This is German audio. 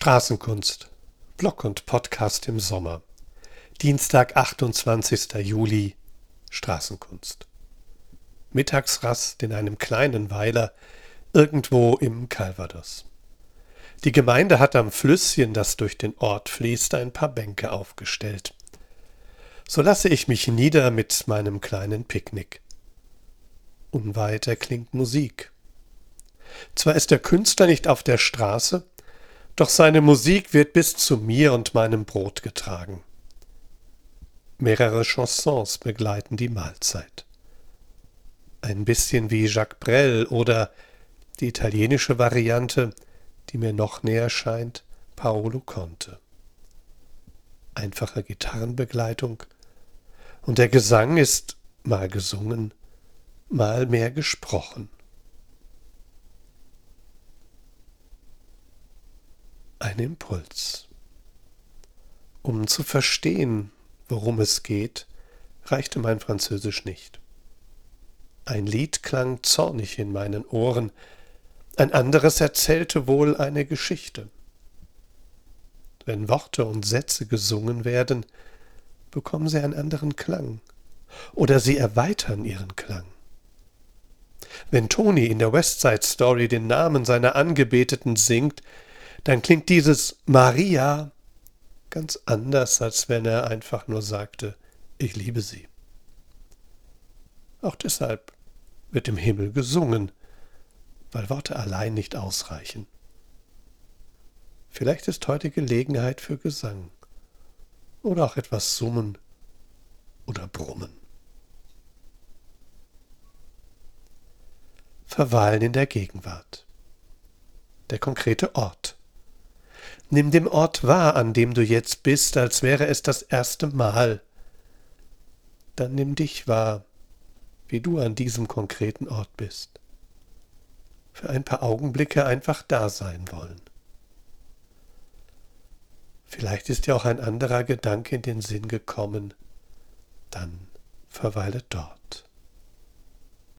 Straßenkunst. Blog und Podcast im Sommer. Dienstag, 28. Juli. Straßenkunst. Mittagsrast in einem kleinen Weiler irgendwo im Calvados. Die Gemeinde hat am Flüsschen, das durch den Ort fließt, ein paar Bänke aufgestellt. So lasse ich mich nieder mit meinem kleinen Picknick. Unweit erklingt Musik. Zwar ist der Künstler nicht auf der Straße, doch seine Musik wird bis zu mir und meinem Brot getragen. Mehrere Chansons begleiten die Mahlzeit. Ein bisschen wie Jacques Brel oder die italienische Variante, die mir noch näher scheint, Paolo Conte. Einfache Gitarrenbegleitung und der Gesang ist mal gesungen, mal mehr gesprochen. Ein Impuls. Um zu verstehen, worum es geht, reichte mein Französisch nicht. Ein Lied klang zornig in meinen Ohren, ein anderes erzählte wohl eine Geschichte. Wenn Worte und Sätze gesungen werden, bekommen sie einen anderen Klang oder sie erweitern ihren Klang. Wenn Tony in der West Side Story den Namen seiner Angebeteten singt, dann klingt dieses Maria ganz anders, als wenn er einfach nur sagte, ich liebe sie. Auch deshalb wird im Himmel gesungen, weil Worte allein nicht ausreichen. Vielleicht ist heute Gelegenheit für Gesang oder auch etwas Summen oder Brummen. Verweilen in der Gegenwart. Der konkrete Ort. Nimm den Ort wahr, an dem du jetzt bist, als wäre es das erste Mal. Dann nimm dich wahr, wie du an diesem konkreten Ort bist. Für ein paar Augenblicke einfach da sein wollen. Vielleicht ist dir auch ein anderer Gedanke in den Sinn gekommen, dann verweile dort.